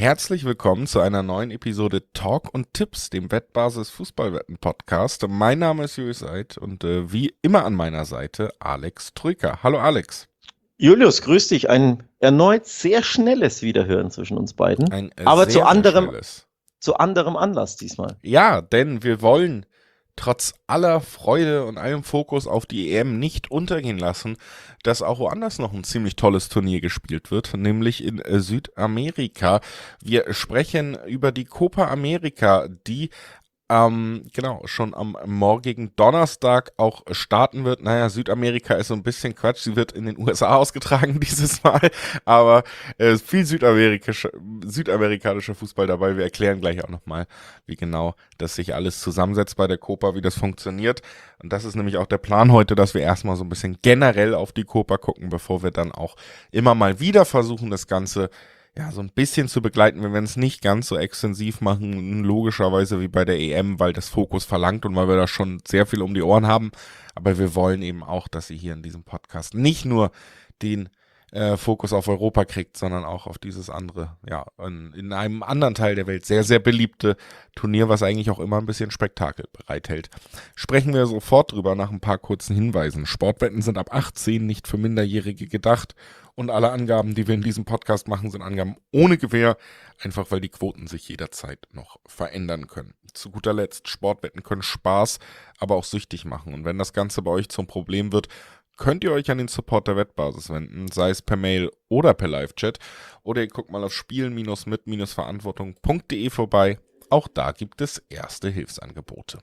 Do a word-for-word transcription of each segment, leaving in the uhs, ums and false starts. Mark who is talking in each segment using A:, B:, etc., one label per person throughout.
A: Herzlich willkommen zu einer neuen Episode Talk und Tipps, dem Wettbasis Fußballwetten Podcast. Mein Name ist Julius Eid und äh, wie immer an meiner Seite Alex Troika. Hallo Alex.
B: Julius, grüß dich. Ein erneut sehr schnelles Wiederhören zwischen uns beiden.
A: Ein äh,
B: aber
A: sehr,
B: zu
A: sehr
B: anderem,
A: schnelles.
B: zu anderem Anlass diesmal.
A: Ja, denn wir wollen trotz aller Freude und allem Fokus auf die E M nicht untergehen lassen, dass auch woanders noch ein ziemlich tolles Turnier gespielt wird, nämlich in äh, Südamerika. Wir sprechen über die Copa America, die ähm, genau, schon am morgigen Donnerstag auch starten wird. Naja, Südamerika ist so ein bisschen Quatsch. Sie wird in den U S A ausgetragen dieses Mal, aber äh, viel südamerikanischer, südamerikanischer Fußball dabei. Wir erklären gleich auch nochmal, wie genau das sich alles zusammensetzt bei der Copa, wie das funktioniert. Und das ist nämlich auch der Plan heute, dass wir erstmal so ein bisschen generell auf die Copa gucken, bevor wir dann auch immer mal wieder versuchen, das Ganze ja, so ein bisschen zu begleiten. Wir werden es nicht ganz so extensiv machen, logischerweise wie bei der E M, weil das Fokus verlangt und weil wir da schon sehr viel um die Ohren haben. Aber wir wollen eben auch, dass ihr hier in diesem Podcast nicht nur den äh, Fokus auf Europa kriegt, sondern auch auf dieses andere, ja, in, in einem anderen Teil der Welt sehr, sehr beliebte Turnier, was eigentlich auch immer ein bisschen Spektakel bereithält. Sprechen wir sofort drüber nach ein paar kurzen Hinweisen. Sportwetten sind ab achtzehn, nicht für Minderjährige gedacht. Und alle Angaben, die wir in diesem Podcast machen, sind Angaben ohne Gewähr, einfach weil die Quoten sich jederzeit noch verändern können. Zu guter Letzt, Sportwetten können Spaß, aber auch süchtig machen. Und wenn das Ganze bei euch zum Problem wird, könnt ihr euch an den Support der Wettbasis wenden, sei es per Mail oder per Live-Chat. Oder ihr guckt mal auf spielen-mit-verantwortung punkt de vorbei. Auch da gibt es erste Hilfsangebote.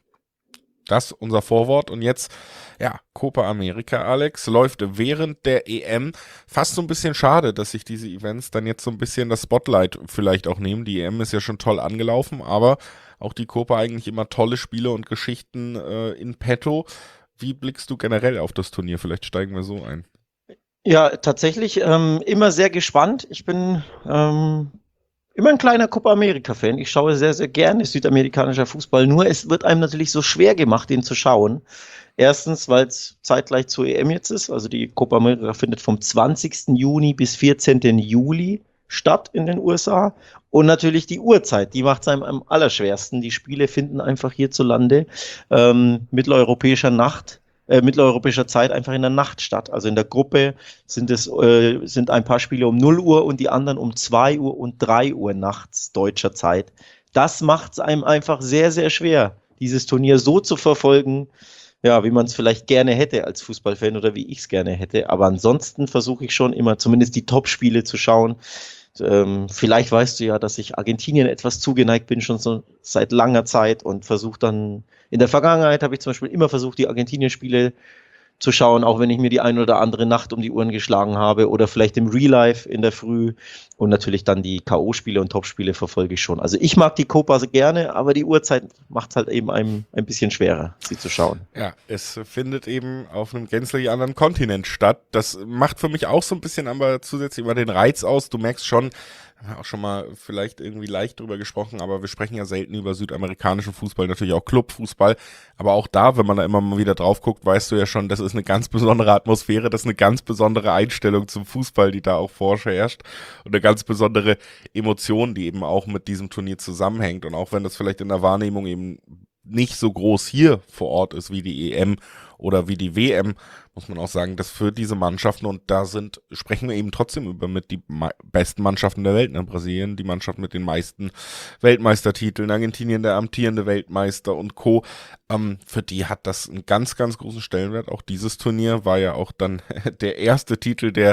A: Das unser Vorwort und jetzt, ja, Copa America, Alex, läuft während der E M. Fast so ein bisschen schade, dass sich diese Events dann jetzt so ein bisschen das Spotlight vielleicht auch nehmen. Die E M ist ja schon toll angelaufen, aber auch die Copa eigentlich immer tolle Spiele und Geschichten äh, in petto. Wie blickst du generell auf das Turnier? Vielleicht steigen wir so ein.
B: Ja, tatsächlich ähm, immer sehr gespannt. Ich bin ähm, immer ein kleiner Copa America-Fan. Ich schaue sehr, sehr gerne südamerikanischer Fußball. Nur es wird einem natürlich so schwer gemacht, den zu schauen. Erstens, weil es zeitgleich zur E M jetzt ist. Also die Copa America findet vom zwanzigsten Juni bis vierzehnten Juli statt in den U S A. Und natürlich die Uhrzeit, die macht es einem am allerschwersten. Die Spiele finden einfach hierzulande ähm, mitteleuropäischer Nacht, äh, mitteleuropäischer Zeit einfach in der Nacht statt. Also in der Gruppe sind es äh, sind ein paar Spiele um null Uhr und die anderen um zwei Uhr und drei Uhr nachts deutscher Zeit. Das macht es einem einfach sehr, sehr schwer, dieses Turnier so zu verfolgen, ja, wie man es vielleicht gerne hätte als Fußballfan oder wie ich es gerne hätte. Aber ansonsten versuche ich schon immer zumindest die Top-Spiele zu schauen. Ähm, vielleicht weißt du ja, dass ich Argentinien etwas zugeneigt bin, schon so seit langer Zeit und versuche dann, in der Vergangenheit habe ich zum Beispiel immer versucht, die Argentinien-Spiele zu schauen, auch wenn ich mir die ein oder andere Nacht um die Ohren geschlagen habe oder vielleicht im Real Life in der Früh und natürlich dann die K O-Spiele und Top-Spiele verfolge ich schon. Also ich mag die Copa gerne, aber die Uhrzeit macht es halt eben einem ein bisschen schwerer, sie zu schauen.
A: Ja, es findet eben auf einem gänzlich anderen Kontinent statt. Das macht für mich auch so ein bisschen aber zusätzlich immer den Reiz aus. Du merkst schon, haben wir auch schon mal vielleicht irgendwie leicht drüber gesprochen, aber wir sprechen ja selten über südamerikanischen Fußball, natürlich auch Clubfußball. Aber auch da, wenn man da immer mal wieder drauf guckt, weißt du ja schon, das ist eine ganz besondere Atmosphäre, das ist eine ganz besondere Einstellung zum Fußball, die da auch vorherrscht. Und eine ganz besondere Emotion, die eben auch mit diesem Turnier zusammenhängt. Und auch wenn das vielleicht in der Wahrnehmung eben nicht so groß hier vor Ort ist wie die E M oder wie die W M, muss man auch sagen, dass für diese Mannschaften, und da sind, sprechen wir eben trotzdem über mit die ma- besten Mannschaften der Welt, in Brasilien, die Mannschaft mit den meisten Weltmeistertiteln, Argentinien der amtierende Weltmeister und Co., ähm, für die hat das einen ganz, ganz großen Stellenwert. Auch dieses Turnier war ja auch dann der erste Titel, der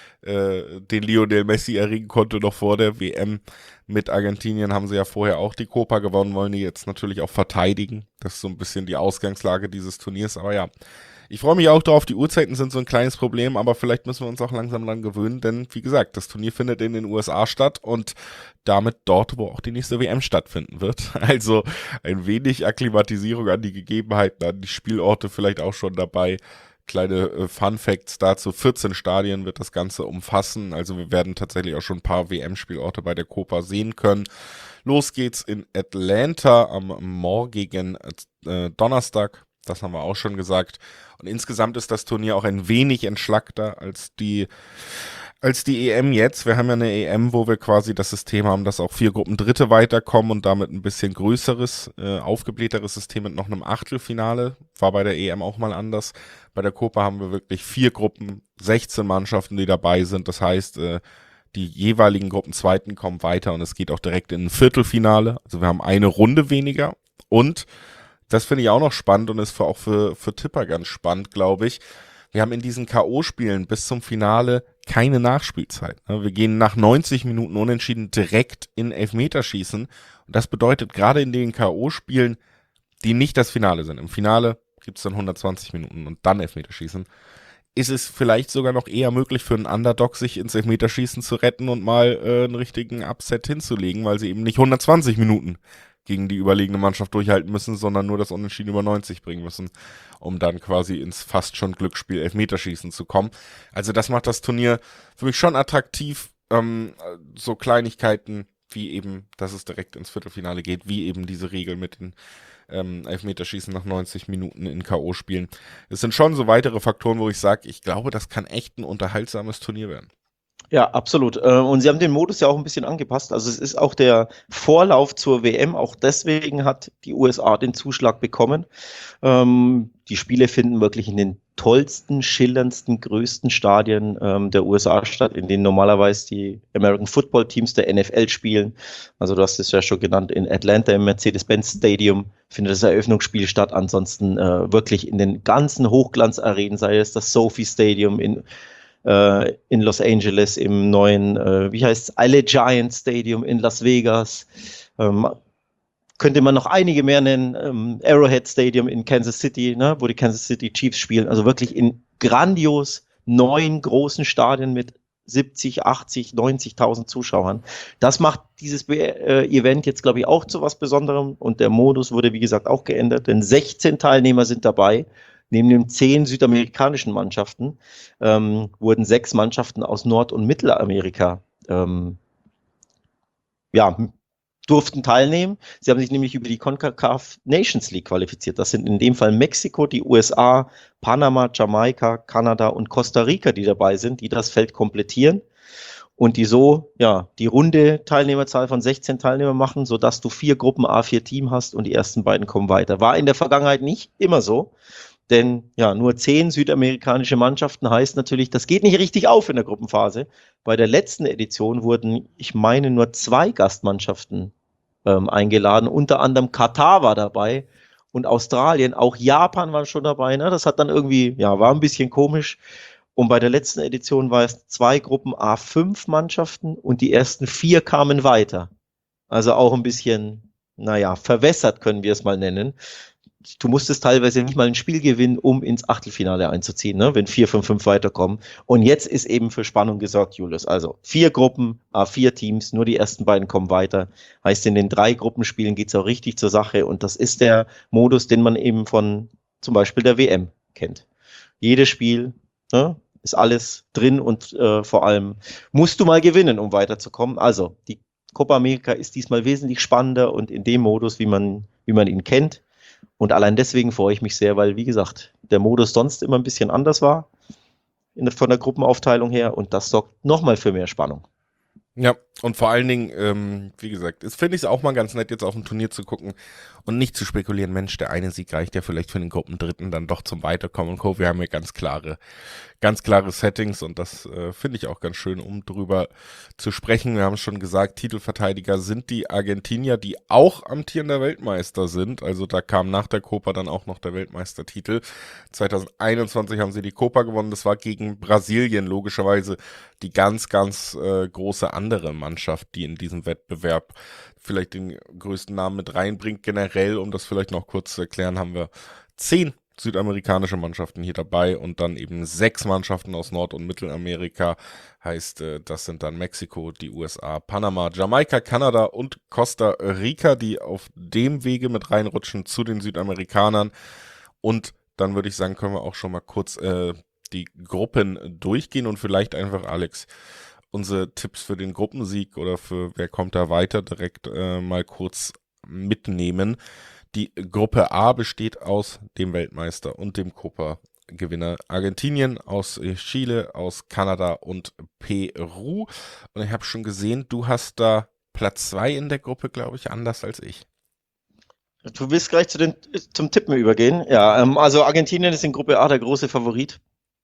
A: äh, den Lionel Messi erringen konnte, noch vor der W M. Mit Argentinien haben sie ja vorher auch die Copa gewonnen, wollen die jetzt natürlich auch verteidigen. Das ist so ein bisschen die Ausgangslage dieses Turniers, aber ja, ich freue mich auch drauf, die Uhrzeiten sind so ein kleines Problem, aber vielleicht müssen wir uns auch langsam dran gewöhnen, denn wie gesagt, das Turnier findet in den U S A statt und damit dort, wo auch die nächste W M stattfinden wird. Also ein wenig Akklimatisierung an die Gegebenheiten, an die Spielorte vielleicht auch schon dabei. Kleine äh, Fun Facts dazu, vierzehn Stadien wird das Ganze umfassen, also wir werden tatsächlich auch schon ein paar W M-Spielorte bei der Copa sehen können. Los geht's in Atlanta am morgigen äh, Donnerstag, das haben wir auch schon gesagt. Und insgesamt ist das Turnier auch ein wenig entschlackter als die als die E M jetzt. Wir haben ja eine E M, wo wir quasi das System haben, dass auch vier Gruppen Dritte weiterkommen und damit ein bisschen größeres, äh, aufgeblähteres System mit noch einem Achtelfinale. War bei der E M auch mal anders. Bei der Copa haben wir wirklich vier Gruppen, sechzehn Mannschaften, die dabei sind. Das heißt, äh, die jeweiligen Gruppenzweiten kommen weiter und es geht auch direkt in ein Viertelfinale. Also wir haben eine Runde weniger. Und das finde ich auch noch spannend und ist für, auch für, für Tipper ganz spannend, glaube ich. Wir haben in diesen K O-Spielen bis zum Finale keine Nachspielzeit. Wir gehen nach neunzig Minuten unentschieden direkt in Elfmeterschießen. Und das bedeutet gerade in den K O-Spielen, die nicht das Finale sind. Im Finale gibt es dann hundertzwanzig Minuten und dann Elfmeterschießen. Ist es vielleicht sogar noch eher möglich für einen Underdog, sich ins Elfmeterschießen zu retten und mal äh, einen richtigen Upset hinzulegen, weil sie eben nicht hundertzwanzig Minuten gegen die überlegene Mannschaft durchhalten müssen, sondern nur das Unentschieden über neunzig bringen müssen, um dann quasi ins fast schon Glücksspiel Elfmeterschießen zu kommen. Also das macht das Turnier für mich schon attraktiv. Ähm, so Kleinigkeiten wie eben, dass es direkt ins Viertelfinale geht, wie eben diese Regel mit den ähm, Elfmeterschießen nach neunzig Minuten in K O-Spielen. Es sind schon so weitere Faktoren, wo ich sage, ich glaube, das kann echt ein unterhaltsames Turnier werden.
B: Ja, absolut. Äh, Und sie haben den Modus ja auch ein bisschen angepasst. Also es ist auch der Vorlauf zur W M. Auch deswegen hat die U S A den Zuschlag bekommen. Ähm, Die Spiele finden wirklich in den tollsten, schillerndsten, größten Stadien ähm, der U S A statt, in denen normalerweise die American Football Teams der N F L spielen. Also du hast es ja schon genannt, in Atlanta im Mercedes-Benz Stadium findet das Eröffnungsspiel statt. Ansonsten äh, wirklich in den ganzen Hochglanzarenen, sei es das SoFi Stadium in äh, in Los Angeles, im neuen, äh, wie heißt es, Allegiant Stadium in Las Vegas. Ähm, könnte man noch einige mehr nennen. Ähm, Arrowhead Stadium in Kansas City, ne, wo die Kansas City Chiefs spielen. Also wirklich in grandios neuen großen Stadien mit siebzig, achtzig, neunzigtausend Zuschauern. Das macht dieses äh, Event jetzt, glaube ich, auch zu was Besonderem. Und der Modus wurde, wie gesagt, auch geändert, denn sechzehn Teilnehmer sind dabei. Neben den zehn südamerikanischen Mannschaften ähm, wurden sechs Mannschaften aus Nord- und Mittelamerika ähm, ja, durften teilnehmen. Sie haben sich nämlich über die CONCACAF Nations League qualifiziert. Das sind in dem Fall Mexiko, die U S A, Panama, Jamaika, Kanada und Costa Rica, die dabei sind, die das Feld komplettieren und die so ja die runde Teilnehmerzahl von sechzehn Teilnehmern machen, sodass du vier Gruppen A vier Team hast und die ersten beiden kommen weiter. War in der Vergangenheit nicht immer so. Denn ja, nur zehn südamerikanische Mannschaften heißt natürlich, das geht nicht richtig auf in der Gruppenphase. Bei der letzten Edition wurden, ich meine, nur zwei Gastmannschaften ähm, eingeladen. Unter anderem Katar war dabei und Australien. Auch Japan war schon dabei. Ne? Das hat dann irgendwie, ja, war ein bisschen komisch. Und bei der letzten Edition war es zwei Gruppen A fünf Mannschaften und die ersten vier kamen weiter. Also auch ein bisschen, naja, verwässert können wir es mal nennen. Du musstest teilweise nicht mal ein Spiel gewinnen, um ins Achtelfinale einzuziehen, ne? Wenn vier von fünf weiterkommen. Und jetzt ist eben für Spannung gesorgt, Julius. Also vier Gruppen, A vier Teams, nur die ersten beiden kommen weiter. Heißt, in den drei Gruppenspielen geht's auch richtig zur Sache. Und das ist der Modus, den man eben von zum Beispiel der W M kennt. Jedes Spiel, ne, ist alles drin und äh, vor allem musst du mal gewinnen, um weiterzukommen. Also die Copa America ist diesmal wesentlich spannender und in dem Modus, wie man, wie man ihn kennt. Und allein deswegen freue ich mich sehr, weil, wie gesagt, der Modus sonst immer ein bisschen anders war in, von der Gruppenaufteilung her und das sorgt nochmal für mehr Spannung.
A: Ja, und vor allen Dingen, ähm, wie gesagt, es finde ich es auch mal ganz nett, jetzt auf ein Turnier zu gucken und nicht zu spekulieren, Mensch, der eine Sieg reicht ja vielleicht für den Gruppendritten dann doch zum Weiterkommen und Co. Wir haben ja ganz klare, ganz klare Settings und das äh, finde ich auch ganz schön, um drüber zu sprechen. Wir haben es schon gesagt, Titelverteidiger sind die Argentinier, die auch amtierender Weltmeister sind. Also da kam nach der Copa dann auch noch der Weltmeistertitel. zwanzig einundzwanzig haben sie die Copa gewonnen. Das war gegen Brasilien, logischerweise die ganz, ganz äh, große andere Mannschaft, die in diesem Wettbewerb vielleicht den größten Namen mit reinbringt. Generell, um das vielleicht noch kurz zu erklären, haben wir zehn südamerikanische Mannschaften hier dabei und dann eben sechs Mannschaften aus Nord- und Mittelamerika. Heißt, äh, das sind dann Mexiko, die U S A, Panama, Jamaika, Kanada und Costa Rica, die auf dem Wege mit reinrutschen zu den Südamerikanern. Und dann würde ich sagen, können wir auch schon mal kurz äh, die Gruppen durchgehen und vielleicht einfach, Alex, unsere Tipps für den Gruppensieg oder für wer kommt da weiter direkt äh, mal kurz mitnehmen. Die Gruppe A besteht aus dem Weltmeister und dem Copa Gewinner Argentinien, aus äh, Chile, aus Kanada und Peru. Und ich habe schon gesehen, du hast da Platz zwei in der Gruppe, glaube ich, anders als ich.
B: Du willst gleich zu den, zum Tippen übergehen. Ja, ähm, also Argentinien ist in Gruppe A der große Favorit.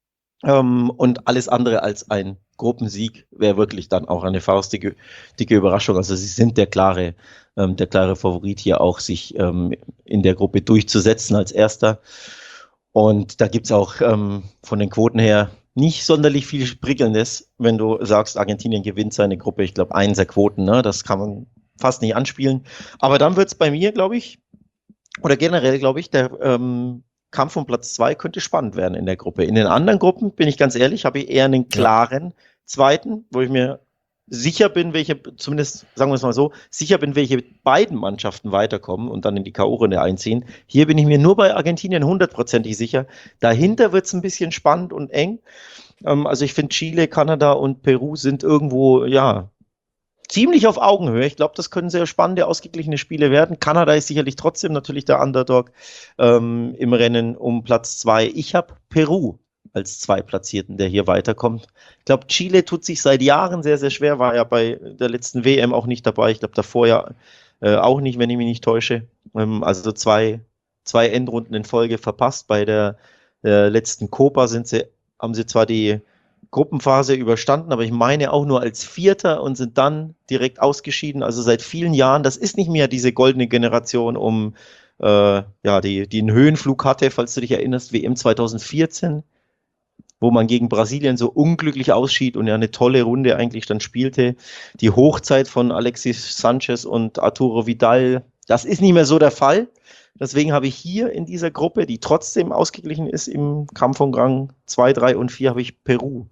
B: Ähm, und alles andere als ein Gruppensieg wäre wirklich dann auch eine faustdicke dicke Überraschung. Also sie sind der klare, ähm, der klare Favorit hier auch, sich ähm, in der Gruppe durchzusetzen als Erster. Und da gibt's auch ähm, von den Quoten her nicht sonderlich viel Prickelndes, wenn du sagst, Argentinien gewinnt seine Gruppe. Ich glaube, Einser-Quoten, ne? Das kann man fast nicht anspielen. Aber dann wird's bei mir, glaube ich, oder generell, glaube ich, der ähm, Kampf um Platz zwei könnte spannend werden in der Gruppe. In den anderen Gruppen, bin ich ganz ehrlich, habe ich eher einen
A: Ja.
B: klaren zweiten, wo ich mir sicher bin, welche, zumindest sagen wir es mal so, sicher bin, welche beiden Mannschaften weiterkommen und dann in die K O-Runde einziehen. Hier bin ich mir nur bei Argentinien hundertprozentig sicher. Dahinter wird es ein bisschen spannend und eng. Ähm, also ich finde, Chile, Kanada und Peru sind irgendwo, ja, ziemlich auf Augenhöhe. Ich glaube, das können sehr spannende, ausgeglichene Spiele werden. Kanada ist sicherlich trotzdem natürlich der Underdog ähm, im Rennen um Platz zwei. Ich habe Peru als Zweitplatzierten, der hier weiterkommt. Ich glaube, Chile tut sich seit Jahren sehr, sehr schwer, war ja bei der letzten W M auch nicht dabei. Ich glaube, davor ja äh, auch nicht, wenn ich mich nicht täusche. Ähm, also zwei, zwei Endrunden in Folge verpasst. Bei der äh, letzten Copa sind sie, haben sie zwar die Gruppenphase überstanden, aber ich meine auch nur als Vierter und sind dann direkt ausgeschieden. Also seit vielen Jahren, das ist nicht mehr diese goldene Generation, um äh, ja, die, die einen Höhenflug hatte, falls du dich erinnerst, W M zwanzig vierzehn, wo man gegen Brasilien so unglücklich ausschied und ja eine tolle Runde eigentlich dann spielte. Die Hochzeit von Alexis Sanchez und Arturo Vidal, das ist nicht mehr so der Fall. Deswegen habe ich hier in dieser Gruppe, die trotzdem ausgeglichen ist im Kampf um Rang zwei, drei und vier, habe ich Peru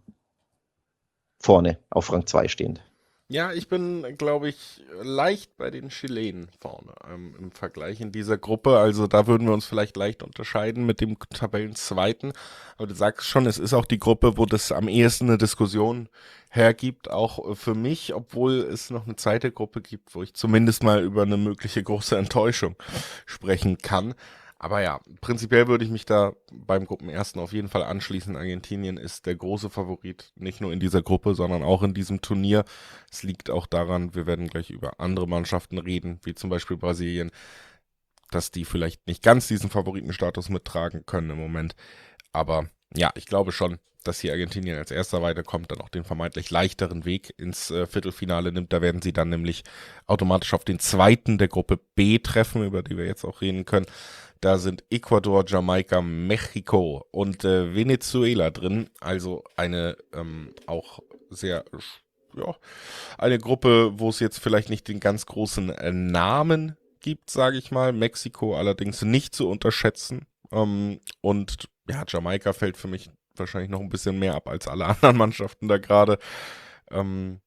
B: vorne auf Rang zwei stehend.
A: Ja, ich bin, glaube ich, leicht bei den Chilenen vorne ähm, im Vergleich in dieser Gruppe. Also da würden wir uns vielleicht leicht unterscheiden mit dem Tabellenzweiten. Aber du sagst schon, es ist auch die Gruppe, wo das am ehesten eine Diskussion hergibt, auch äh, für mich, obwohl es noch eine zweite Gruppe gibt, wo ich zumindest mal über eine mögliche große Enttäuschung sprechen kann. Aber ja, prinzipiell würde ich mich da beim Gruppenersten auf jeden Fall anschließen. Argentinien ist der große Favorit, nicht nur in dieser Gruppe, sondern auch in diesem Turnier. Es liegt auch daran, wir werden gleich über andere Mannschaften reden, wie zum Beispiel Brasilien, dass die vielleicht nicht ganz diesen Favoritenstatus mittragen können im Moment. Aber ja, ich glaube schon, dass hier Argentinien als erster weiterkommt, dann auch den vermeintlich leichteren Weg ins äh, Viertelfinale nimmt. Da werden sie dann nämlich automatisch auf den zweiten der Gruppe B treffen, über die wir jetzt auch reden können. Da sind Ecuador, Jamaika, Mexiko und äh, Venezuela drin. Also eine ähm, auch sehr, ja, eine Gruppe, wo es jetzt vielleicht nicht den ganz großen äh, Namen gibt, sage ich mal. Mexiko allerdings nicht zu unterschätzen. Ähm, und ja, Jamaika fällt für mich wahrscheinlich noch ein bisschen mehr ab als alle anderen Mannschaften da gerade. Ähm,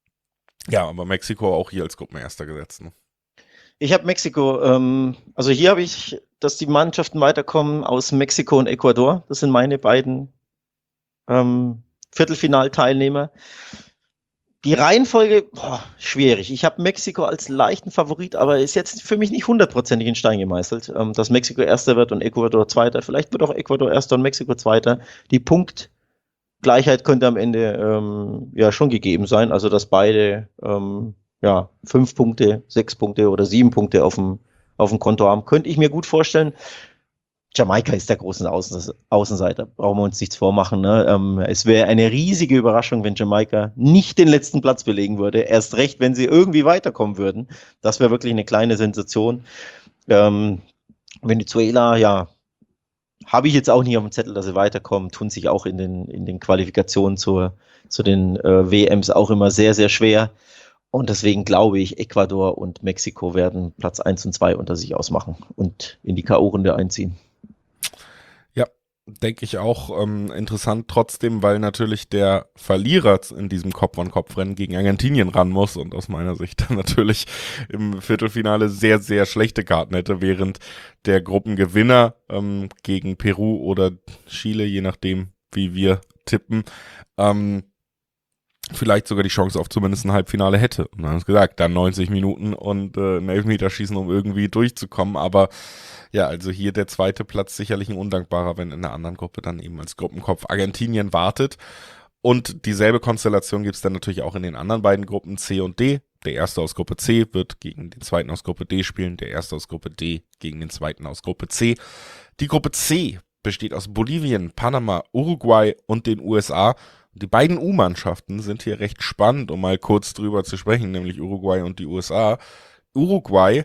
A: ja, aber Mexiko auch hier als Gruppenerster gesetzt. Ne?
B: Ich habe Mexiko, ähm, also hier habe ich, dass die Mannschaften weiterkommen aus Mexiko und Ecuador. Das sind meine beiden ähm, Viertelfinalteilnehmer. Die Reihenfolge, boah, schwierig. Ich habe Mexiko als leichten Favorit, aber ist jetzt für mich nicht hundertprozentig in Stein gemeißelt, ähm, dass Mexiko Erster wird und Ecuador Zweiter. Vielleicht wird auch Ecuador Erster und Mexiko Zweiter. Die Punktgleichheit könnte am Ende ähm, ja schon gegeben sein, also dass beide ähm, ja fünf Punkte, sechs Punkte oder sieben Punkte auf dem auf dem Konto haben. Könnte ich mir gut vorstellen. Jamaika ist der große Außen Außenseiter, brauchen wir uns nichts vormachen. Ne? Ähm, es wäre eine riesige Überraschung, wenn Jamaika nicht den letzten Platz belegen würde. Erst recht, wenn sie irgendwie weiterkommen würden. Das wäre wirklich eine kleine Sensation. Ähm, Venezuela, ja, habe ich jetzt auch nicht auf dem Zettel, dass sie weiterkommen, tun sich auch in den, in den Qualifikationen zur, zu den äh, W Ms auch immer sehr, sehr schwer. Und deswegen glaube ich, Ecuador und Mexiko werden Platz eins und zwei unter sich ausmachen und in die K O-Runde einziehen.
A: Ja, denke ich auch ähm, interessant trotzdem, weil natürlich der Verlierer in diesem Kopf-an-Kopf-Rennen gegen Argentinien ran muss und aus meiner Sicht dann natürlich im Viertelfinale sehr, sehr schlechte Karten hätte, während der Gruppengewinner ähm, gegen Peru oder Chile, je nachdem, wie wir tippen, ähm, vielleicht sogar die Chance auf zumindest ein Halbfinale hätte. Und dann haben sie gesagt, dann neunzig Minuten und äh, ein Elfmeterschießen, um irgendwie durchzukommen. Aber ja, also hier der zweite Platz sicherlich ein undankbarer, wenn in der anderen Gruppe dann eben als Gruppenkopf Argentinien wartet. Und dieselbe Konstellation gibt es dann natürlich auch in den anderen beiden Gruppen C und D. Der erste aus Gruppe C wird gegen den zweiten aus Gruppe D spielen, der erste aus Gruppe D gegen den zweiten aus Gruppe C. Die Gruppe C besteht aus Bolivien, Panama, Uruguay und den U S A. Die beiden U-Mannschaften sind hier recht spannend, um mal kurz drüber zu sprechen, nämlich Uruguay und die U S A. Uruguay,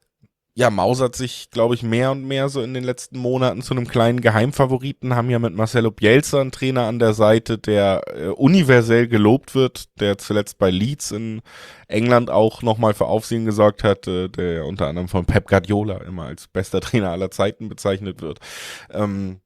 A: ja, mausert sich, glaube ich, mehr und mehr so in den letzten Monaten zu einem kleinen Geheimfavoriten, haben ja mit Marcelo Bielsa einen Trainer an der Seite, der äh, universell gelobt wird, der zuletzt bei Leeds in England auch nochmal für Aufsehen gesorgt hat, äh, der unter anderem von Pep Guardiola immer als bester Trainer aller Zeiten bezeichnet wird. Ähm,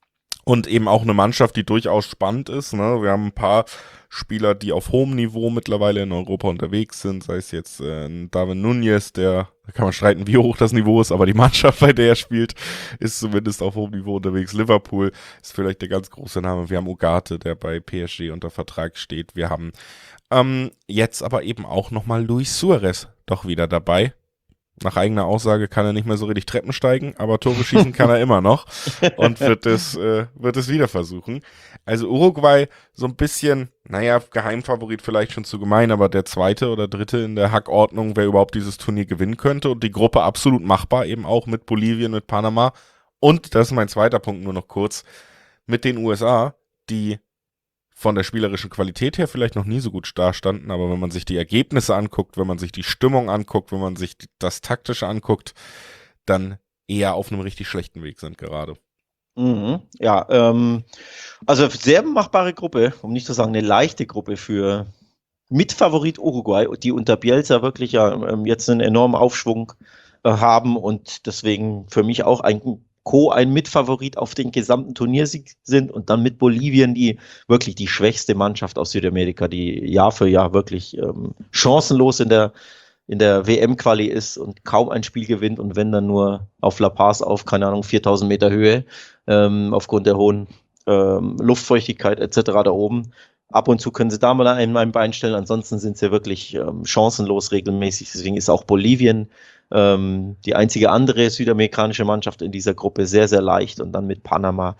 A: Und eben auch eine Mannschaft, die durchaus spannend ist. Ne? Wir haben ein paar Spieler, die auf hohem Niveau mittlerweile in Europa unterwegs sind. Sei es jetzt äh, Darwin Núñez, der, da kann man streiten, wie hoch das Niveau ist, aber die Mannschaft, bei der er spielt, ist zumindest auf hohem Niveau unterwegs. Liverpool ist vielleicht der ganz große Name. Wir haben Ugarte, der bei P S G unter Vertrag steht. Wir haben ähm, jetzt aber eben auch nochmal Luis Suarez doch wieder dabei. Nach eigener Aussage kann er nicht mehr so richtig Treppen steigen, aber Tore schießen kann er immer noch und wird es, äh, wird es wieder versuchen. Also Uruguay so ein bisschen, naja, Geheimfavorit vielleicht schon zu gemein, aber der zweite oder dritte in der Hackordnung, wer überhaupt dieses Turnier gewinnen könnte, und die Gruppe absolut machbar, eben auch mit Bolivien, mit Panama und, das ist mein zweiter Punkt nur noch kurz, mit den U S A, die von der spielerischen Qualität her vielleicht noch nie so gut dastanden, aber wenn man sich die Ergebnisse anguckt, wenn man sich die Stimmung anguckt, wenn man sich das Taktische anguckt, dann eher auf einem richtig schlechten Weg sind gerade.
B: Mhm. Ja, ähm, also sehr machbare Gruppe, um nicht zu sagen eine leichte Gruppe für Mitfavorit Uruguay, die unter Bielsa wirklich ja ähm, jetzt einen enormen Aufschwung äh, haben und deswegen für mich auch ein Co. ein Mitfavorit auf den gesamten Turniersieg sind und dann mit Bolivien, die wirklich die schwächste Mannschaft aus Südamerika, die Jahr für Jahr wirklich ähm, chancenlos in der, in der W M-Quali ist und kaum ein Spiel gewinnt und wenn dann nur auf La Paz auf, keine Ahnung, viertausend Meter Höhe, ähm, aufgrund der hohen ähm, Luftfeuchtigkeit et cetera da oben. Ab und zu können sie da mal ein, ein Bein stellen, ansonsten sind sie wirklich ähm, chancenlos regelmäßig, deswegen ist auch Bolivien Ähm, die einzige andere südamerikanische Mannschaft in dieser Gruppe sehr, sehr leicht und dann mit Panama.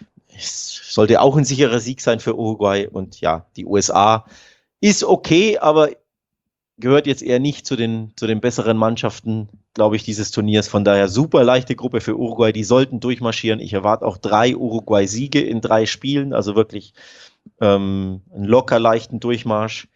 B: Es sollte auch ein sicherer Sieg sein für Uruguay und ja, die U S A ist okay, aber gehört jetzt eher nicht zu den, zu den besseren Mannschaften, glaube ich, dieses Turniers. Von daher super leichte Gruppe für Uruguay, die sollten durchmarschieren. Ich erwarte auch drei Uruguay-Siege in drei Spielen, also wirklich ähm, einen locker leichten Durchmarsch.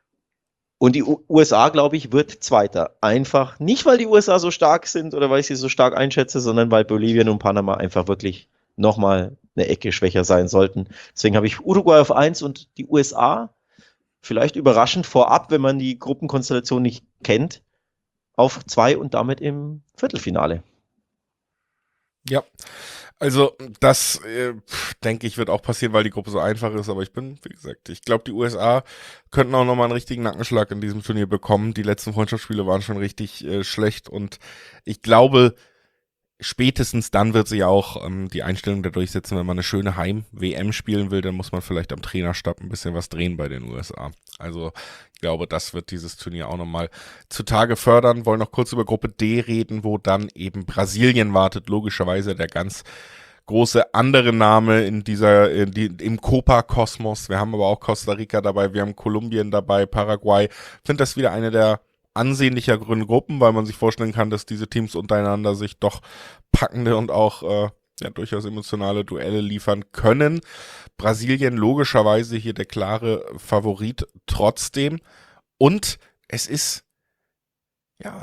B: Und die U S A, glaube ich, wird Zweiter. Einfach nicht, weil die U S A so stark sind oder weil ich sie so stark einschätze, sondern weil Bolivien und Panama einfach wirklich nochmal eine Ecke schwächer sein sollten. Deswegen habe ich Uruguay auf eins und die U S A, vielleicht überraschend vorab, wenn man die Gruppenkonstellation nicht kennt, auf zwei und damit im Viertelfinale.
A: Ja, also das, äh, denke ich, wird auch passieren, weil die Gruppe so einfach ist, aber ich bin, wie gesagt, ich glaube, die U S A könnten auch nochmal einen richtigen Nackenschlag in diesem Turnier bekommen. Die letzten Freundschaftsspiele waren schon richtig äh, schlecht und ich glaube, spätestens dann wird sich auch ähm, die Einstellung da durchsetzen, wenn man eine schöne Heim-W M spielen will, dann muss man vielleicht am Trainerstab ein bisschen was drehen bei den U S A. Also ich glaube, das wird dieses Turnier auch nochmal zutage fördern. Wollen noch kurz über Gruppe D reden, wo dann eben Brasilien wartet, logischerweise der ganz große andere Name in dieser, in die, im Copa-Kosmos. Wir haben aber auch Costa Rica dabei, wir haben Kolumbien dabei, Paraguay. Ich finde das wieder eine der ansehnlicher grünen Gruppen, weil man sich vorstellen kann, dass diese Teams untereinander sich doch packende und auch äh, ja, durchaus emotionale Duelle liefern können. Brasilien logischerweise hier der klare Favorit trotzdem. Und es ist ja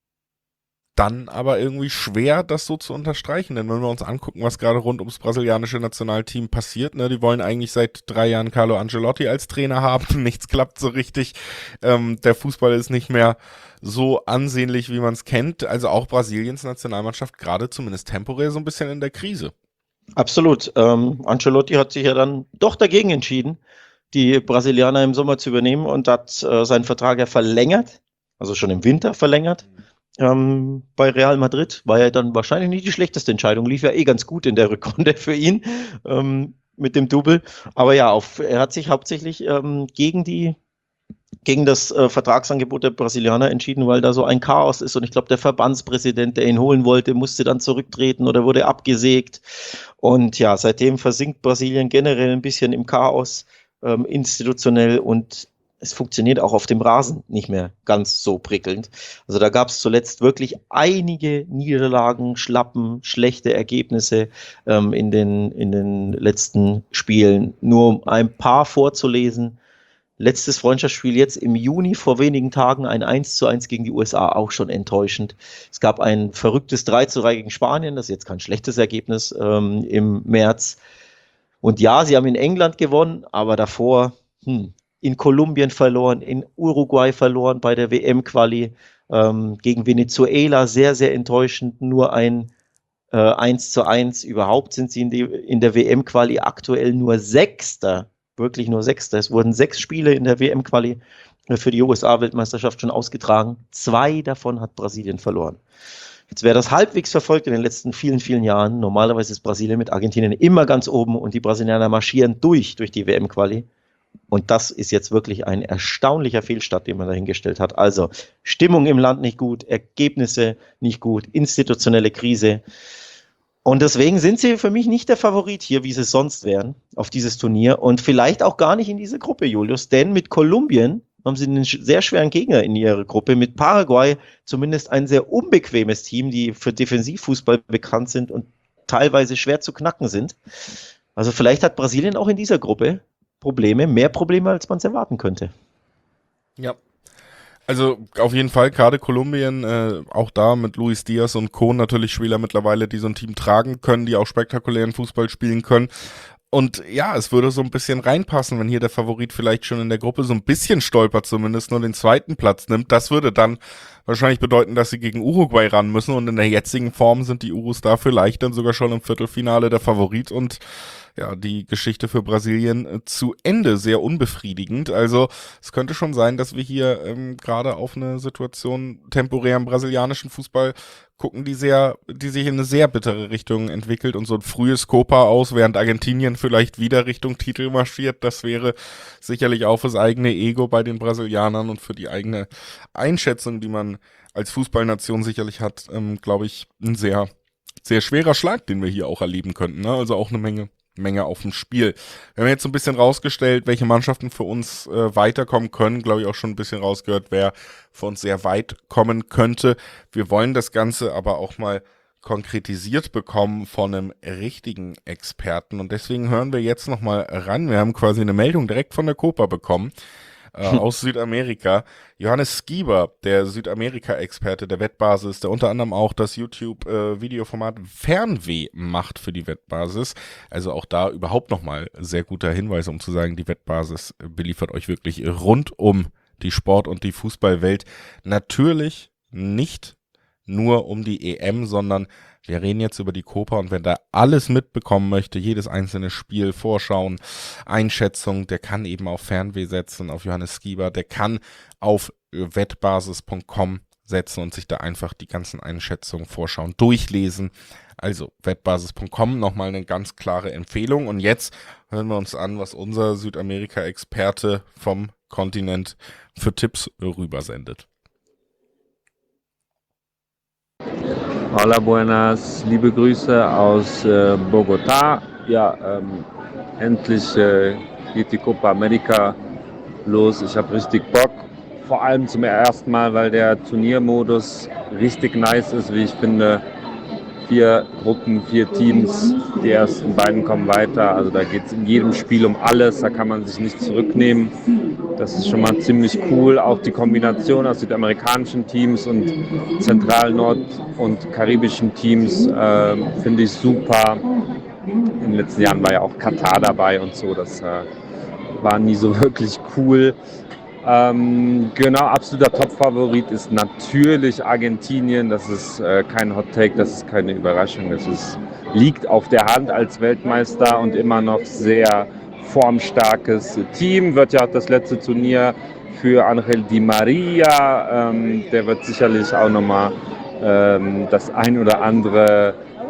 A: dann aber irgendwie schwer, das so zu unterstreichen, denn wenn wir uns angucken, was gerade rund ums brasilianische Nationalteam passiert, ne, die wollen eigentlich seit drei Jahren Carlo Ancelotti als Trainer haben, nichts klappt so richtig, ähm, der Fußball ist nicht mehr so ansehnlich, wie man es kennt, also auch Brasiliens Nationalmannschaft gerade zumindest temporär so ein bisschen in der Krise.
B: Absolut, ähm, Ancelotti hat sich ja dann doch dagegen entschieden, die Brasilianer im Sommer zu übernehmen und hat äh, seinen Vertrag ja verlängert, also schon im Winter verlängert. Ähm, bei Real Madrid war ja dann wahrscheinlich nicht die schlechteste Entscheidung, lief ja eh ganz gut in der Rückrunde für ihn. Ähm, mit dem Double. Aber ja, auf, er hat sich hauptsächlich ähm, gegen die gegen das äh, Vertragsangebot der Brasilianer entschieden, weil da so ein Chaos ist. Und ich glaube, der Verbandspräsident, der ihn holen wollte, musste dann zurücktreten oder wurde abgesägt. Und ja, seitdem versinkt Brasilien generell ein bisschen im Chaos, ähm, institutionell, und es funktioniert auch auf dem Rasen nicht mehr ganz so prickelnd. Also da gab es zuletzt wirklich einige Niederlagen, Schlappen, schlechte Ergebnisse ähm, in den, in den letzten Spielen. Nur um ein paar vorzulesen: Letztes Freundschaftsspiel jetzt im Juni, vor wenigen Tagen, ein eins zu eins gegen die U S A, auch schon enttäuschend. Es gab ein verrücktes drei zu drei gegen Spanien, das ist jetzt kein schlechtes Ergebnis, ähm, im März. Und ja, sie haben in England gewonnen, aber davor hm, in Kolumbien verloren, in Uruguay verloren bei der W M-Quali, ähm, gegen Venezuela sehr, sehr enttäuschend, nur ein äh, eins zu eins. Überhaupt sind sie in, die, in der W M-Quali aktuell nur Sechster. Wirklich nur Sechster. Es wurden sechs Spiele in der W M-Quali für die U S A-Weltmeisterschaft schon ausgetragen. Zwei davon hat Brasilien verloren. Jetzt, wer das halbwegs verfolgt in den letzten vielen, vielen Jahren, normalerweise ist Brasilien mit Argentinien immer ganz oben und die Brasilianer marschieren durch, durch die W M-Quali. Und das ist jetzt wirklich ein erstaunlicher Fehlstart, den man dahingestellt hat. Also Stimmung im Land nicht gut, Ergebnisse nicht gut, institutionelle Krise. Und deswegen sind sie für mich nicht der Favorit hier, wie sie sonst wären, auf dieses Turnier. Und vielleicht auch gar nicht in diese Gruppe, Julius. Denn mit Kolumbien haben sie einen sehr schweren Gegner in ihrer Gruppe. Mit Paraguay zumindest ein sehr unbequemes Team, die für Defensivfußball bekannt sind und teilweise schwer zu knacken sind. Also vielleicht hat Brasilien auch in dieser Gruppe Probleme, mehr Probleme, als man es erwarten könnte.
A: Ja. Also auf jeden Fall, gerade Kolumbien, äh, auch da mit Luis Diaz und Co. natürlich Spieler mittlerweile, die so ein Team tragen können, die auch spektakulären Fußball spielen können. Und ja, es würde so ein bisschen reinpassen, wenn hier der Favorit vielleicht schon in der Gruppe so ein bisschen stolpert, zumindest nur den zweiten Platz nimmt. Das würde dann wahrscheinlich bedeuten, dass sie gegen Uruguay ran müssen. Und in der jetzigen Form sind die Urus da vielleicht dann sogar schon im Viertelfinale der Favorit. Und ja, die Geschichte für Brasilien äh, zu Ende, sehr unbefriedigend. Also es könnte schon sein, dass wir hier ähm, gerade auf eine Situation temporär im brasilianischen Fußball gucken, die sehr, die sich in eine sehr bittere Richtung entwickelt und so ein frühes Copa aus, während Argentinien vielleicht wieder Richtung Titel marschiert. Das wäre sicherlich auch fürs eigene Ego bei den Brasilianern und für die eigene Einschätzung, die man als Fußballnation sicherlich hat, ähm, glaube ich, ein sehr, sehr schwerer Schlag, den wir hier auch erleben könnten. Ne? Also auch eine Menge Menge auf dem Spiel. Wir haben jetzt so ein bisschen rausgestellt, welche Mannschaften für uns äh, weiterkommen können. Glaube ich auch schon ein bisschen rausgehört, wer für uns sehr weit kommen könnte. Wir wollen das Ganze aber auch mal konkretisiert bekommen von einem richtigen Experten. Und deswegen hören wir jetzt nochmal ran. Wir haben quasi eine Meldung direkt von der Copa bekommen. Äh, aus Südamerika. Johannes Skieber, der Südamerika-Experte der Wettbasis, der unter anderem auch das YouTube-Videoformat äh, Fernweh macht für die Wettbasis. Also auch da überhaupt nochmal sehr guter Hinweis, um zu sagen, die Wettbasis beliefert euch wirklich rund um die Sport- und die Fußballwelt. Natürlich nicht nur um die E M, sondern wir reden jetzt über die Copa, und wer da alles mitbekommen möchte, jedes einzelne Spiel, Vorschauen, Einschätzung, der kann eben auf Fernweh setzen, auf Johannes Skieber, der kann auf wettbasis punkt com setzen und sich da einfach die ganzen Einschätzungen, Vorschauen durchlesen. Also wettbasis punkt com, nochmal eine ganz klare Empfehlung. Und jetzt hören wir uns an, was unser Südamerika-Experte vom Kontinent für Tipps rübersendet.
C: Hola, buenas, liebe Grüße aus äh, Bogotá. Ja, ähm, endlich äh, geht die Copa America los. Ich habe richtig Bock. Vor allem zum ersten Mal, weil der Turniermodus richtig nice ist, wie ich finde. Vier Gruppen, vier Teams, die ersten beiden kommen weiter. Also da geht es in jedem Spiel um alles, da kann man sich nicht zurücknehmen. Das ist schon mal ziemlich cool. Auch die Kombination aus südamerikanischen Teams und zentral-, nord- und karibischen Teams äh, finde ich super. In den letzten Jahren war ja auch Katar dabei und so. Das äh, war nie so wirklich cool. Ähm, genau, absoluter Top-Favorit ist natürlich Argentinien. Das ist äh, kein Hot-Take, das ist keine Überraschung. Das ist, liegt auf der Hand als Weltmeister und immer noch sehr formstarkes Team. Wird ja auch das letzte Turnier für Angel Di Maria. Ähm, der wird sicherlich auch nochmal ähm, das ein oder andere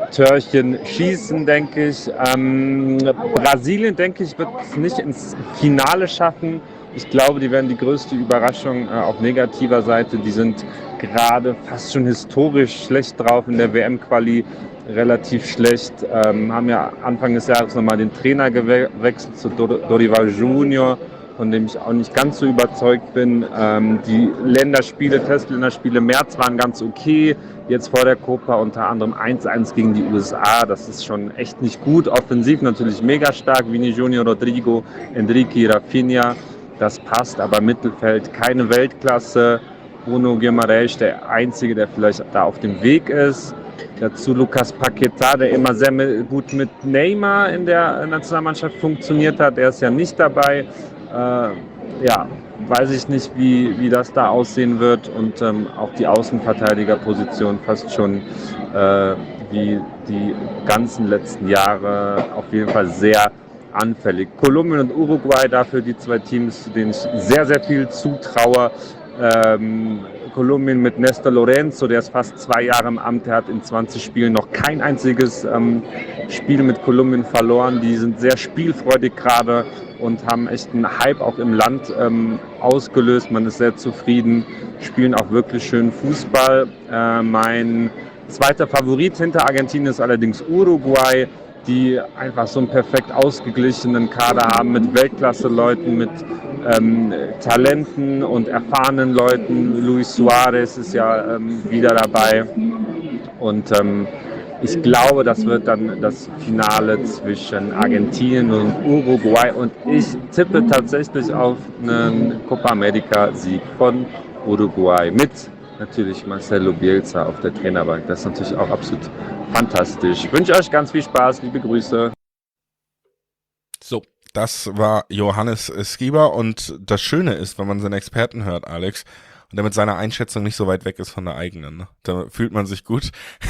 C: Törchen schießen, denke ich. Ähm, Brasilien, denke ich, wird es nicht ins Finale schaffen. Ich glaube, die werden die größte Überraschung äh, auf negativer Seite. Die sind gerade fast schon historisch schlecht drauf in der W M-Quali, relativ schlecht. Ähm, haben ja Anfang des Jahres nochmal den Trainer gewechselt zu Dor- Dorival Junior, von dem ich auch nicht ganz so überzeugt bin. Ähm, die Länderspiele, Testländerspiele März waren ganz okay. Jetzt vor der Copa unter anderem eins eins gegen die U S A. Das ist schon echt nicht gut. Offensiv natürlich mega stark. Vini Junior, Rodrigo, Enrique, Rafinha. Das passt, aber Mittelfeld keine Weltklasse. Bruno Guimaraes, der Einzige, der vielleicht da auf dem Weg ist. Dazu Lucas Paquetá, der immer sehr gut mit Neymar in der Nationalmannschaft funktioniert hat. Der ist ja nicht dabei. Äh, ja, weiß ich nicht, wie, wie das da aussehen wird. Und ähm, auch die Außenverteidigerposition fast schon äh, wie die ganzen letzten Jahre auf jeden Fall sehr anfällig. Kolumbien und Uruguay, dafür die zwei Teams, denen ich sehr, sehr viel zutraue. Ähm, Kolumbien mit Néstor Lorenzo, der ist fast zwei Jahre im Amt, der hat in zwanzig Spielen noch kein einziges ähm, Spiel mit Kolumbien verloren. Die sind sehr spielfreudig gerade und haben echt einen Hype auch im Land ähm, ausgelöst. Man ist sehr zufrieden, spielen auch wirklich schön Fußball. Äh, mein zweiter Favorit hinter Argentinien ist allerdings Uruguay, die einfach so einen perfekt ausgeglichenen Kader haben mit Weltklasse-Leuten, mit ähm, Talenten und erfahrenen Leuten. Luis Suarez ist ja ähm, wieder dabei. Und ähm, ich glaube, das wird dann das Finale zwischen Argentinien und Uruguay. Und ich tippe tatsächlich auf einen Copa America-Sieg von Uruguay mit natürlich Marcelo Bielsa auf der Trainerbank. Das ist natürlich auch absolut fantastisch. Ich wünsche euch ganz viel Spaß. Liebe Grüße.
A: So, das war Johannes Skieber und das Schöne ist, wenn man seinen Experten hört, Alex, und der mit seiner Einschätzung nicht so weit weg ist von der eigenen, ne? Da fühlt man sich gut.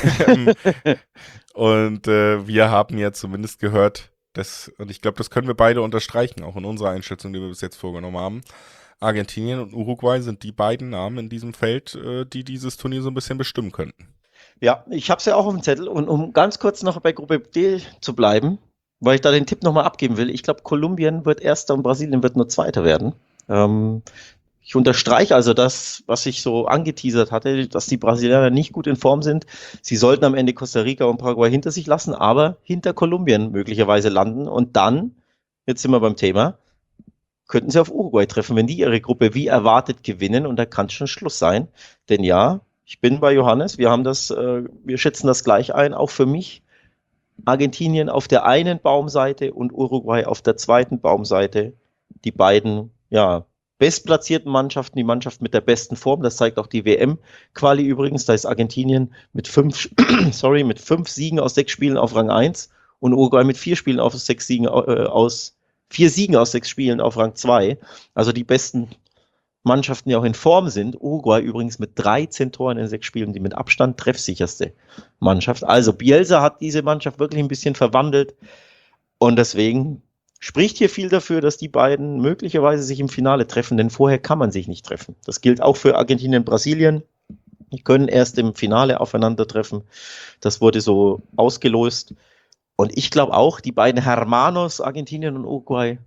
A: Und äh, wir haben ja zumindest gehört, dass, und ich glaube, das können wir beide unterstreichen, auch in unserer Einschätzung, die wir bis jetzt vorgenommen haben. Argentinien und Uruguay sind die beiden Namen in diesem Feld, äh, die dieses Turnier so ein bisschen bestimmen könnten.
B: Ja, ich habe es ja auch auf dem Zettel. Und um ganz kurz noch bei Gruppe D zu bleiben, weil ich da den Tipp nochmal abgeben will. Ich glaube, Kolumbien wird Erster und Brasilien wird nur Zweiter werden. Ähm, ich unterstreiche also das, was ich so angeteasert hatte, dass die Brasilianer nicht gut in Form sind. Sie sollten am Ende Costa Rica und Paraguay hinter sich lassen, aber hinter Kolumbien möglicherweise landen. Und dann, jetzt sind wir beim Thema, könnten sie auf Uruguay treffen, wenn die ihre Gruppe wie erwartet gewinnen. Und da kann schon Schluss sein. Denn ja, ich bin bei Johannes. Wir haben das, äh, wir schätzen das gleich ein. Auch für mich Argentinien auf der einen Baumseite und Uruguay auf der zweiten Baumseite. Die beiden, ja, bestplatzierten Mannschaften, die Mannschaft mit der besten Form. Das zeigt auch die W M-Quali übrigens. Da ist Argentinien mit fünf, sorry, mit fünf Siegen aus sechs Spielen auf Rang eins und Uruguay mit vier Spielen auf sechs Siegen, äh, aus, vier Siegen aus sechs Spielen auf Rang zwei. Also die besten Mannschaften, die auch in Form sind. Uruguay übrigens mit dreizehn Toren in sechs Spielen, die mit Abstand treffsicherste Mannschaft. Also Bielsa hat diese Mannschaft wirklich ein bisschen verwandelt und deswegen spricht hier viel dafür, dass die beiden möglicherweise sich im Finale treffen, denn vorher kann man sich nicht treffen. Das gilt auch für Argentinien und Brasilien. Die können erst im Finale aufeinandertreffen. Das wurde so ausgelost. Und ich glaube auch, die beiden Hermanos, Argentinien und Uruguay,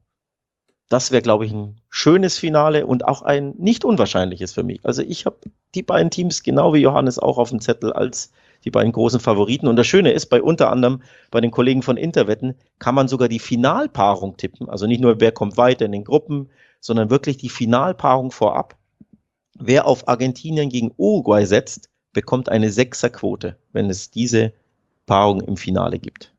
B: das wäre, glaube ich, ein schönes Finale und auch ein nicht unwahrscheinliches für mich. Also ich habe die beiden Teams genau wie Johannes auch auf dem Zettel als die beiden großen Favoriten. Und das Schöne ist, bei unter anderem bei den Kollegen von Interwetten kann man sogar die Finalpaarung tippen. Also nicht nur, wer kommt weiter in den Gruppen, sondern wirklich die Finalpaarung vorab. Wer auf Argentinien gegen Uruguay setzt, bekommt eine Sechserquote, wenn es diese Paarung im Finale gibt.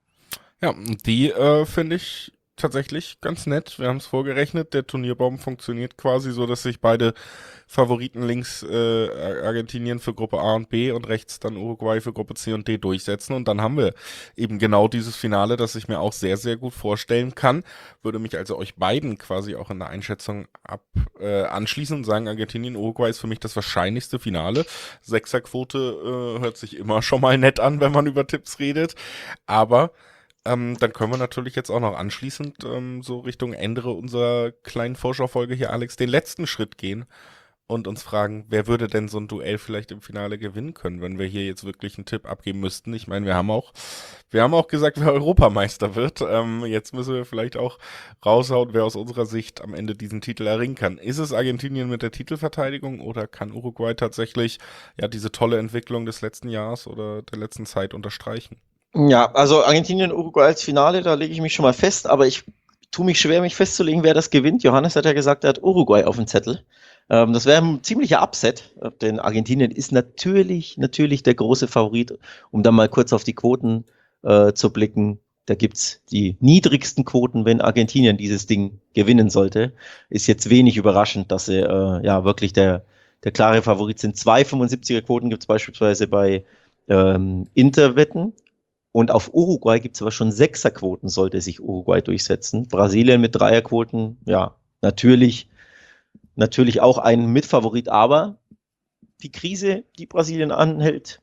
A: Ja, die äh, finde ich tatsächlich ganz nett. Wir haben es vorgerechnet. Der Turnierbaum funktioniert quasi so, dass sich beide Favoriten links äh, Argentinien für Gruppe A und B und rechts dann Uruguay für Gruppe C und D durchsetzen. Und dann haben wir eben genau dieses Finale, das ich mir auch sehr, sehr gut vorstellen kann. Würde mich also euch beiden quasi auch in der Einschätzung ab, äh, anschließen und sagen, Argentinien, Uruguay ist für mich das wahrscheinlichste Finale. Sechserquote äh, hört sich immer schon mal nett an, wenn man über Tipps redet. Aber Ähm, dann können wir natürlich jetzt auch noch anschließend ähm, so Richtung Ende unserer kleinen Vorschaufolge hier, Alex, den letzten Schritt gehen und uns fragen, wer würde denn so ein Duell vielleicht im Finale gewinnen können, wenn wir hier jetzt wirklich einen Tipp abgeben müssten. Ich meine, wir haben auch, wir haben auch gesagt, wer Europameister wird. Ähm, jetzt müssen wir vielleicht auch raushauen, wer aus unserer Sicht am Ende diesen Titel erringen kann. Ist es Argentinien mit der Titelverteidigung oder kann Uruguay tatsächlich ja diese tolle Entwicklung des letzten Jahres oder der letzten Zeit unterstreichen?
B: Ja, also Argentinien, Uruguay als Finale, da lege ich mich schon mal fest, aber ich tue mich schwer, mich festzulegen, wer das gewinnt. Johannes hat ja gesagt, er hat Uruguay auf dem Zettel. Ähm, das wäre ein ziemlicher Upset, denn Argentinien ist natürlich, natürlich der große Favorit, um dann mal kurz auf die Quoten äh, zu blicken. Da gibt's die niedrigsten Quoten, wenn Argentinien dieses Ding gewinnen sollte. Ist jetzt wenig überraschend, dass sie äh, ja wirklich der, der klare Favorit sind. Zwei fünfundsiebziger Quoten gibt's beispielsweise bei ähm, Interwetten. Und auf Uruguay gibt es aber schon Sechserquoten, sollte sich Uruguay durchsetzen. Brasilien mit Dreierquoten, ja, natürlich, natürlich auch ein Mitfavorit, aber die Krise, die Brasilien anhält,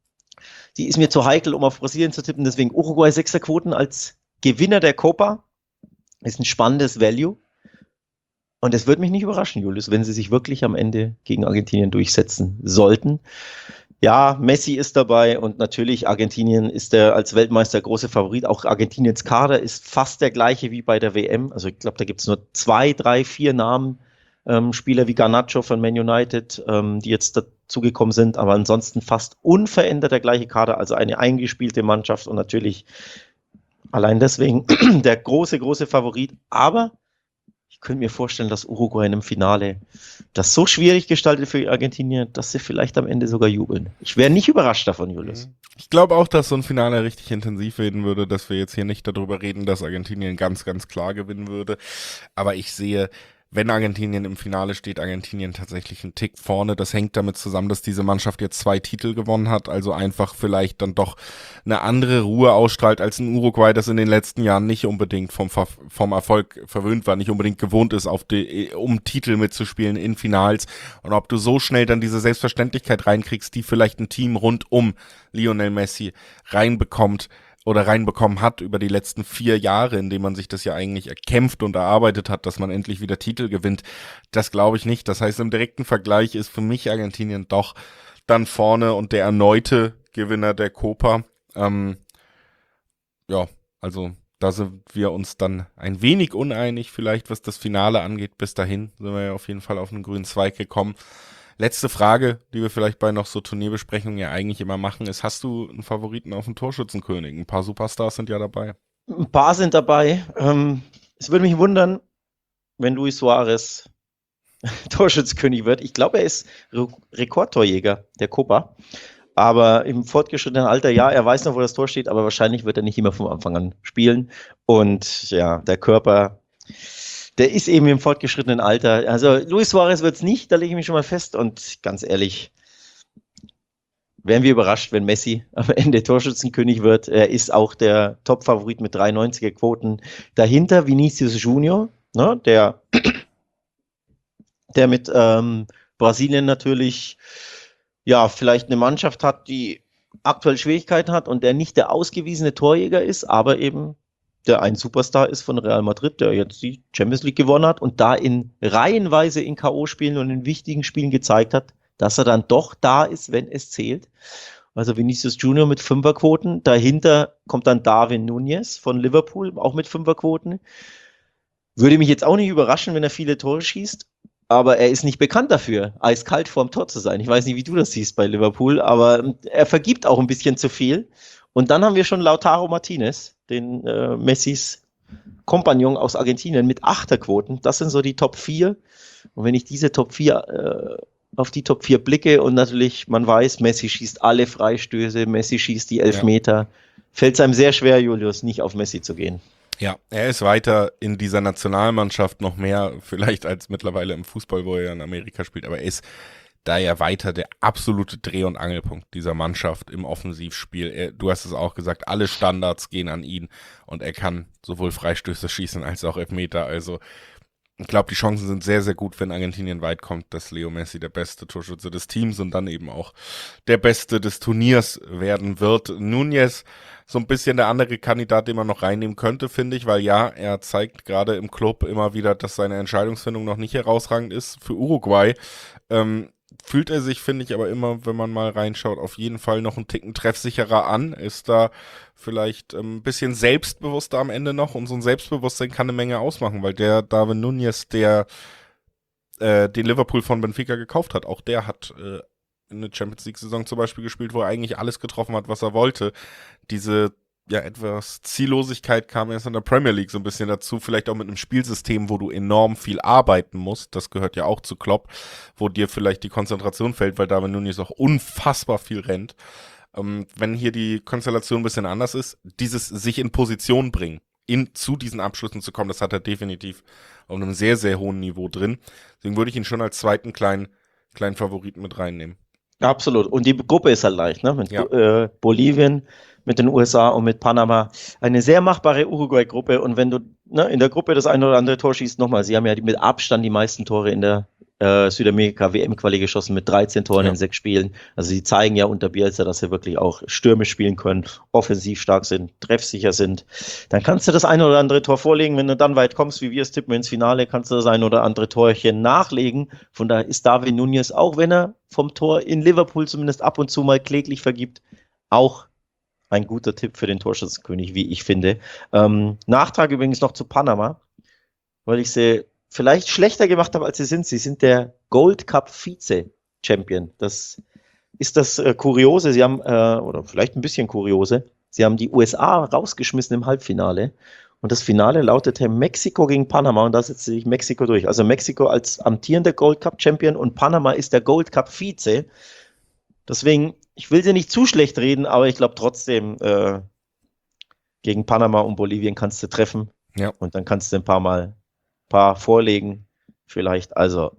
B: die ist mir zu heikel, um auf Brasilien zu tippen. Deswegen Uruguay Sechserquoten als Gewinner der Copa ist ein spannendes Value. Und es würde mich nicht überraschen, Julius, wenn sie sich wirklich am Ende gegen Argentinien durchsetzen sollten. Ja, Messi ist dabei und natürlich Argentinien ist der als Weltmeister große Favorit. Auch Argentiniens Kader ist fast der gleiche wie bei der W M. Also ich glaube, da gibt es nur zwei, drei, vier Namen, ähm, Spieler wie Garnacho von Man United, ähm, die jetzt dazugekommen sind, aber ansonsten fast unverändert der gleiche Kader, also eine eingespielte Mannschaft und natürlich allein deswegen der große, große Favorit. Aber ich könnte mir vorstellen, dass Uruguay in einem Finale das so schwierig gestaltet für Argentinien, dass sie vielleicht am Ende sogar jubeln. Ich wäre nicht überrascht davon, Julius.
A: Ich glaube auch, dass so ein Finale richtig intensiv werden würde, dass wir jetzt hier nicht darüber reden, dass Argentinien ganz, ganz klar gewinnen würde. Aber ich sehe, wenn Argentinien im Finale steht, Argentinien tatsächlich einen Tick vorne. Das hängt damit zusammen, dass diese Mannschaft jetzt zwei Titel gewonnen hat, also einfach vielleicht dann doch eine andere Ruhe ausstrahlt als ein Uruguay, das in den letzten Jahren nicht unbedingt vom, vom Erfolg verwöhnt war, nicht unbedingt gewohnt ist, auf die, um Titel mitzuspielen in Finals. Und ob du so schnell dann diese Selbstverständlichkeit reinkriegst, die vielleicht ein Team rund um Lionel Messi reinbekommt, oder reinbekommen hat über die letzten vier Jahre, in denen man sich das ja eigentlich erkämpft und erarbeitet hat, dass man endlich wieder Titel gewinnt, das glaube ich nicht. Das heißt, im direkten Vergleich ist für mich Argentinien doch dann vorne und der erneute Gewinner der Copa. Ähm, ja, also da sind wir uns dann ein wenig uneinig, vielleicht was das Finale angeht. Bis dahin sind wir ja auf jeden Fall auf einen grünen Zweig gekommen. Letzte Frage, die wir vielleicht bei noch so Turnierbesprechungen ja eigentlich immer machen, ist, hast du einen Favoriten auf den Torschützenkönig? Ein paar Superstars sind ja dabei.
B: Ein paar sind dabei. Ähm, es würde mich wundern, wenn Luis Suarez Torschützenkönig wird. Ich glaube, er ist Re- Rekordtorjäger der Copa. Aber im fortgeschrittenen Alter, ja, er weiß noch, wo das Tor steht, aber wahrscheinlich wird er nicht immer vom Anfang an spielen. Und ja, der Körper, der ist eben im fortgeschrittenen Alter. Also Luis Suarez wird es nicht, da lege ich mich schon mal fest. Und ganz ehrlich, wären wir überrascht, wenn Messi am Ende Torschützenkönig wird. Er ist auch der Top-Favorit mit dreiundneunziger Quoten. Dahinter Vinicius Junior, ne, der, der mit ähm, Brasilien natürlich ja vielleicht eine Mannschaft hat, die aktuell Schwierigkeiten hat und der nicht der ausgewiesene Torjäger ist, aber eben der ein Superstar ist von Real Madrid, der jetzt die Champions League gewonnen hat und da in reihenweise in K O-Spielen und in wichtigen Spielen gezeigt hat, dass er dann doch da ist, wenn es zählt. Also Vinicius Junior mit Fünferquoten. Dahinter kommt dann Darwin Núñez von Liverpool, auch mit Fünferquoten. Würde mich jetzt auch nicht überraschen, wenn er viele Tore schießt. Aber er ist nicht bekannt dafür, eiskalt vorm Tor zu sein. Ich weiß nicht, wie du das siehst bei Liverpool, aber er vergibt auch ein bisschen zu viel. Und dann haben wir schon Lautaro Martinez, den äh, Messis Kompagnon aus Argentinien mit Achterquoten. Das sind so die Top vier. Und wenn ich diese Top vier äh, auf die Top vier blicke und natürlich, man weiß, Messi schießt alle Freistöße, Messi schießt die Elfmeter, ja, fällt es einem sehr schwer, Julius, nicht auf Messi zu gehen.
A: Ja, er ist weiter in dieser Nationalmannschaft noch mehr vielleicht als mittlerweile im Fußball, wo er in Amerika spielt, aber er ist da ja weiter der absolute Dreh- und Angelpunkt dieser Mannschaft im Offensivspiel. Er, du hast es auch gesagt, alle Standards gehen an ihn und er kann sowohl Freistöße schießen als auch Elfmeter, also ich glaube, die Chancen sind sehr, sehr gut, wenn Argentinien weit kommt, dass Leo Messi der beste Torschütze des Teams und dann eben auch der Beste des Turniers werden wird. Núñez, so ein bisschen der andere Kandidat, den man noch reinnehmen könnte, finde ich, weil ja, er zeigt gerade im Club immer wieder, dass seine Entscheidungsfindung noch nicht herausragend ist. Für Uruguay ähm, fühlt er sich, finde ich, aber immer, wenn man mal reinschaut, auf jeden Fall noch einen Ticken treffsicherer an, ist da vielleicht ähm, ein bisschen selbstbewusster am Ende noch und so ein Selbstbewusstsein kann eine Menge ausmachen, weil der Darwin Núñez, der äh, den Liverpool von Benfica gekauft hat, auch der hat äh, eine Champions League-Saison zum Beispiel gespielt, wo er eigentlich alles getroffen hat, was er wollte. Diese ja etwas Ziellosigkeit kam erst in der Premier League so ein bisschen dazu, vielleicht auch mit einem Spielsystem, wo du enorm viel arbeiten musst, das gehört ja auch zu Klopp, wo dir vielleicht die Konzentration fällt, weil Darwin Núñez auch unfassbar viel rennt. Ähm, wenn hier die Konstellation ein bisschen anders ist, dieses sich in Position bringen, in, zu diesen Abschlüssen zu kommen, das hat er definitiv auf einem sehr, sehr hohen Niveau drin. Deswegen würde ich ihn schon als zweiten kleinen, kleinen Favoriten mit reinnehmen.
B: Absolut. Und die Gruppe ist halt leicht, ne? Mit
A: Ja.
B: äh, Bolivien, mit den U S A und mit Panama. Eine sehr machbare Uruguay-Gruppe. Und wenn du ne, in der Gruppe das eine oder andere Tor schießt, nochmal, sie haben ja die, mit Abstand die meisten Tore in der äh, Südamerika-W M-Quali geschossen mit dreizehn Toren
A: Ja.
B: in sechs Spielen. Also sie zeigen ja unter Bielsa, dass sie wirklich auch stürmisch spielen können, offensiv stark sind, treffsicher sind. Dann kannst du das eine oder andere Tor vorlegen. Wenn du dann weit kommst, wie wir es tippen ins Finale, kannst du das ein oder andere Torchen nachlegen. Von daher ist Darwin Núñez, auch wenn er vom Tor in Liverpool zumindest ab und zu mal kläglich vergibt, auch ein guter Tipp für den Torschützenkönig, wie ich finde. Ähm, Nachtrag übrigens noch zu Panama, weil ich sie vielleicht schlechter gemacht habe, als sie sind. Sie sind der Gold Cup Vize-Champion. Das ist das äh, Kuriose. Sie haben, äh, oder vielleicht ein bisschen Kuriose, sie haben die U S A rausgeschmissen im Halbfinale. Und das Finale lautete Mexiko gegen Panama und da setzt sich Mexiko durch. Also Mexiko als amtierender Gold Cup Champion und Panama ist der Gold Cup Vize. Deswegen, ich will sie nicht zu schlecht reden, aber ich glaube trotzdem, äh, gegen Panama und Bolivien kannst du treffen.
A: Ja.
B: Und dann kannst du ein paar Mal, paar vorlegen. Vielleicht, also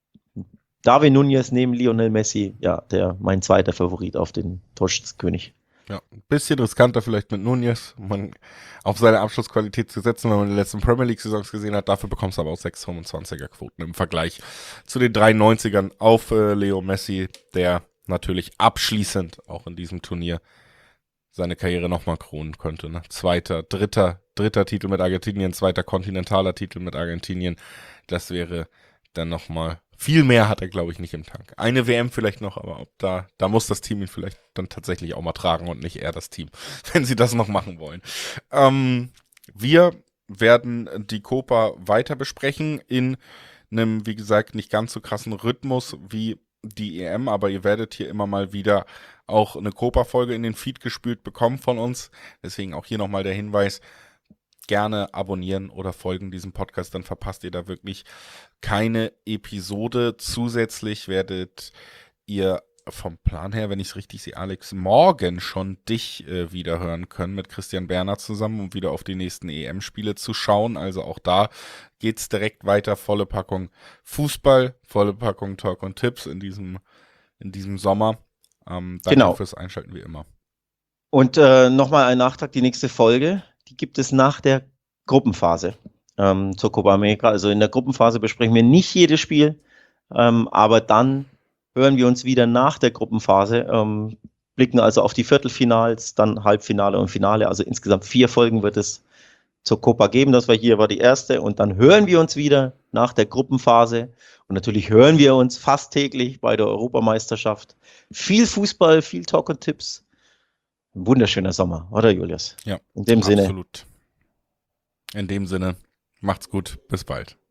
B: Darwin Núñez neben Lionel Messi, ja, der mein zweiter Favorit auf den Torschützenkönig.
A: Ja, ein bisschen riskanter vielleicht mit Núñez, um man auf seine Abschlussqualität zu setzen, wenn man die letzten Premier League-Saisons gesehen hat. Dafür bekommst du aber auch sechs fünfundzwanziger-Quoten im Vergleich zu den dreiundneunzigern auf äh, Leo Messi, der natürlich abschließend auch in diesem Turnier seine Karriere nochmal kronen könnte. Ne? Zweiter, dritter, dritter Titel mit Argentinien, zweiter kontinentaler Titel mit Argentinien. Das wäre dann nochmal, viel mehr hat er, glaube ich, nicht im Tank. Eine W M vielleicht noch, aber ob da, da muss das Team ihn vielleicht dann tatsächlich auch mal tragen und nicht er das Team, wenn sie das noch machen wollen. Ähm, wir werden die Copa weiter besprechen in einem, wie gesagt, nicht ganz so krassen Rhythmus wie die E M, aber ihr werdet hier immer mal wieder auch eine Copa-Folge in den Feed gespült bekommen von uns. Deswegen auch hier nochmal der Hinweis, gerne abonnieren oder folgen diesem Podcast, dann verpasst ihr da wirklich keine Episode. Zusätzlich werdet ihr vom Plan her, wenn ich es richtig sehe, Alex, morgen schon dich äh, wieder hören können mit Christian Berner zusammen, um wieder auf die nächsten E M-Spiele zu schauen. Also auch da geht's direkt weiter, volle Packung Fußball, volle Packung Talk und Tipps in diesem, in diesem Sommer. Ähm, danke
B: Genau.
A: fürs Einschalten wie immer.
B: Und äh, nochmal ein Nachtrag, die nächste Folge, die gibt es nach der Gruppenphase ähm, zur Copa America. Also in der Gruppenphase besprechen wir nicht jedes Spiel, ähm, aber dann hören wir uns wieder nach der Gruppenphase, ähm, blicken also auf die Viertelfinals, dann Halbfinale und Finale. Also insgesamt vier Folgen wird es zur Copa geben. Das war hier, war die erste. Und dann hören wir uns wieder nach der Gruppenphase. Und natürlich hören wir uns fast täglich bei der Europameisterschaft. Viel Fußball, viel Talk und Tipps. Ein wunderschöner Sommer, oder Julius?
A: Ja,
B: In dem Sinne.
A: absolut. In dem Sinne, macht's gut, bis bald.